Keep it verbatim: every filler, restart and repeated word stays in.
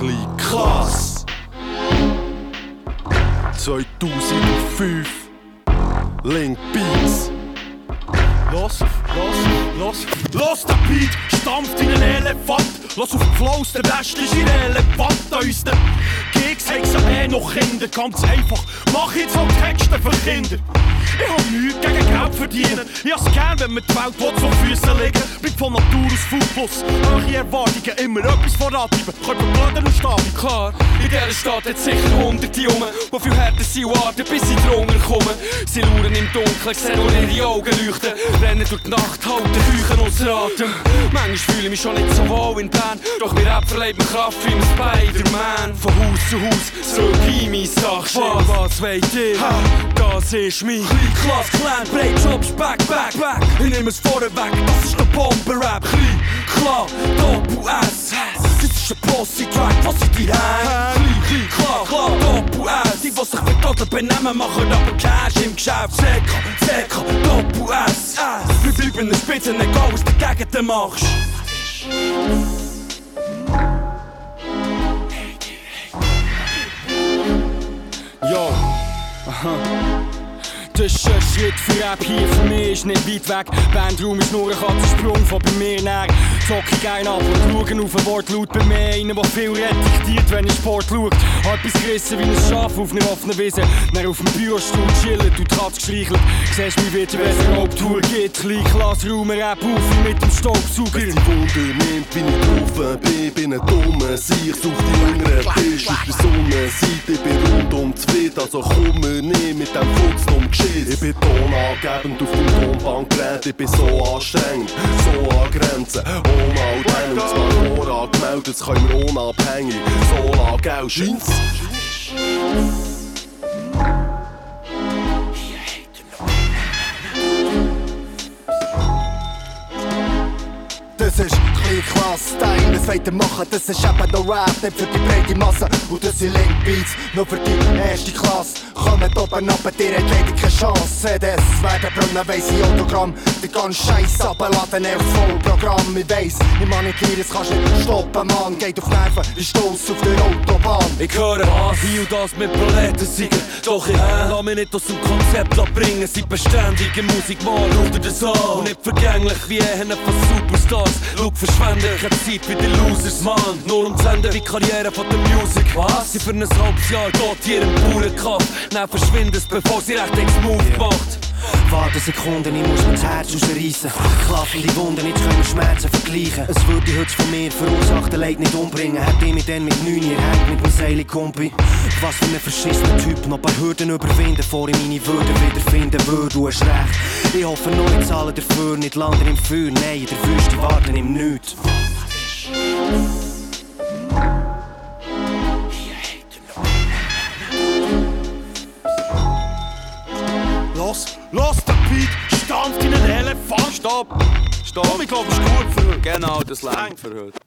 bisschen krass. zweitausendfünf Link Beats. Los, los, los, los, der Beat stampft in einen Elefant. Los auf den Flows, der Rest ist irrelevant. An unseren Gigs haben sie eh noch Kinder. Ganz einfach, mach jetzt halt Texte für Kinder. Ich hab nichts gegen Geld verdienen. Ich hab's gern, wenn mir die Welt so Füßen liegen. Bleibt von Natur aus Foodplus. Hohe Erwartungen, immer etwas vorantreiben. Können wir blöden und Stabi. Klar, in dieser Stadt hat sicher hunderte Jungen, die viel härter sind und warten, bis sie drunter kommen. Sie lauern im Dunkeln, sehen nur ihre Augen leuchten. Rennen durch die Nacht, halten Küchen außer Atem. Manchmal fühle ich mich schon nicht so wohl in Bern. Doch mir Rap verleiht mir Kraft wie ein Spider-Man. Von Haus zu Haus, zurück in mein Sachschild. Was wollt ihr? Ha, das ist mein Klass, klein, breit, Jobs, back, back, back. Ich nehm es vorweg, das ist der Bomber-Rap. Klein, klar, Doppel-S. Das ist ein Posse-Track, was ich dir heim. Klein, klein, klar, klar, Doppel-S. Die, die sich vertoten benehmen, machen aber Cash im Geschäft. Zeker, Zeker, Doppel-S. Wir bleiben in der Spitze, egal was du dagegen du machst. Yo, aha. Das ist ein Schritt für Rap hier für mich, ist nicht weit weg. Bandraum ist nur ein Katzensprung von bei mir näher. Zock ich gerne ab und schauen auf ein Wortlaut bei mir. Einer, der viel reflektiert, wenn ich Sport schaut. Hab etwas gerissen wie ein Schaf auf einer offenen Wiese. Dann auf dem Bürostuhl chillen, du die Katze gestreichelt. Siehst mich wieder, wenn es eine Haupttour gibt. Klein Klassraum, Rap auf wie mit dem Staubsauger. Wenn die Wunder nimmt, bin ich drauf, bin, bin ein dummer Sieg. Such die jüngeren Tisch auf der Sonnenseite. Ich bin rundum zufrieden, also komm mir nicht mit dem Fuchs um Geschiss. Ich bin tonangebend auf dem Tonbandgerät. Ich bin so anstrengend, so an Grenzen. Ohne all den und zwar vorangemeldet, das können wir unabhängig so lange, gell, scheint's? Das ist klein Klasse, der eine sagt, machen, das ist eben noch Rap, nicht für die breite Masse. Und das sind Link Beats, nur für die erste Klasse. Kommt oben ab, dir hat leider keine Chance. Das werden Brunnen, weiss ich Autogramm. Die ganze Scheiß abladen, echt voll Programm. Ich weiss, ich manipuliere, das kannst nicht stoppen, Mann. Geht auf Nerven, ich stoss auf der Autobahn. Ich höre was, hier und das mit Proletensiegen. Doch ich äh, lass mich nicht aus dem Konzept abbringen. Sie beständige Musik, mal schau dir das an. Und nicht vergänglich wie einer von Superstars. Schau, verschwende keine Zeit wie die Losers, Mann. Nur um zu enden wie Karriere von der Musik. Was? Sie für ein halbes Jahr geht hier im Bauernkampf. Dann verschwindet es, bevor sie recht ins Move macht. Warte Sekunden, ich muss mir das Herz rausreissen. Klaffende Wunden, jetzt können wir Schmerzen vergleichen. Es würde heute von mir verursachte Leid nicht umbringen. Hätte ich mich dann mit neun Jahren hängt mit dem Seili-Kumpi. Was für ein verschissener Typ, noch ein paar Hürden überwinden, bevor ich meine Würde wiederfinden würde. Du hast recht, ich hoffe nur, ich zahle dafür, nicht landen im Feuer. Nein, in der Wüste warten im Nichts. Los, los, der Beat stampft in einen Elefant. Stopp! Stopp! Komm, ich glaub, ist gut für heute. Genau, das langt für heute.